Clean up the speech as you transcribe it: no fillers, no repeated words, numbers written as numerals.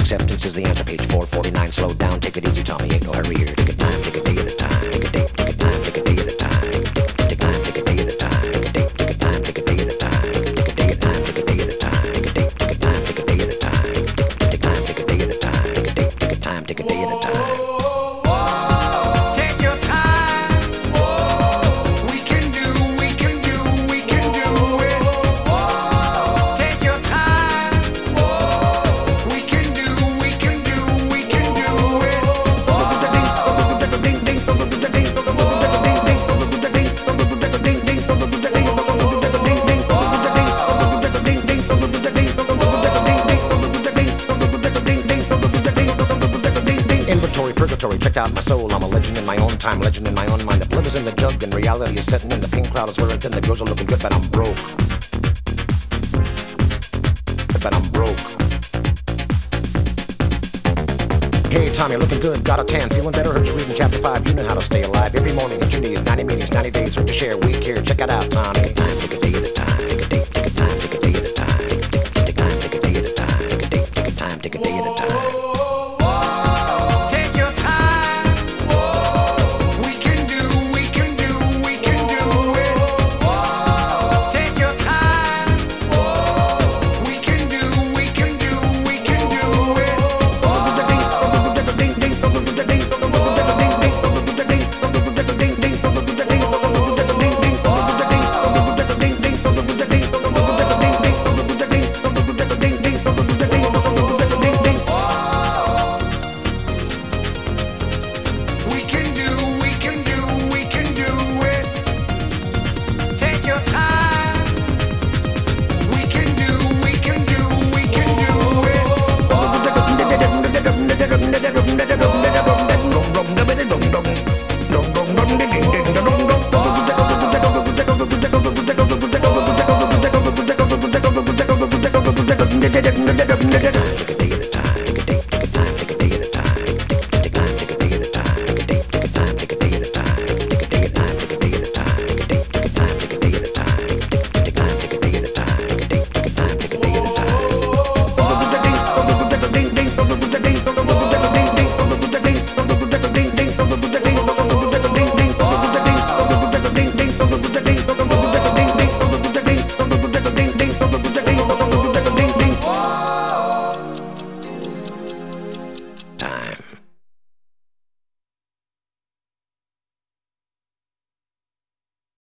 acceptance is the answer. Page 449. Slow down, take it easy, Tommy. Ain't no hurry here. Take a time, take a day at a time. Take a day, take a time, take a day at a time. Take a time, take a day at a time. Take a day, take a time, take a day at a time. Take a day, a time, take a day at a time. Take a day, take a time, take a day at a time. Take a time, take a day at a time. Take a day, take a time, take a day at a time. Take your time. We can do it. Take your time. We can do Inventory, purgatory, checked out my soul. I'm a legend in my own time, legend in my own mind. The blood is in the jug and reality is setting in. The pink cloud is wearing thin. The girls are looking good, but I'm broke. But I'm broke. Hey Tommy, looking good, got a tan, feeling better, heard you reading chapter 5, you know how to stay alive. Every morning at your knees, 90 meetings, 90 days, hard to share, we care, check it out Tommy.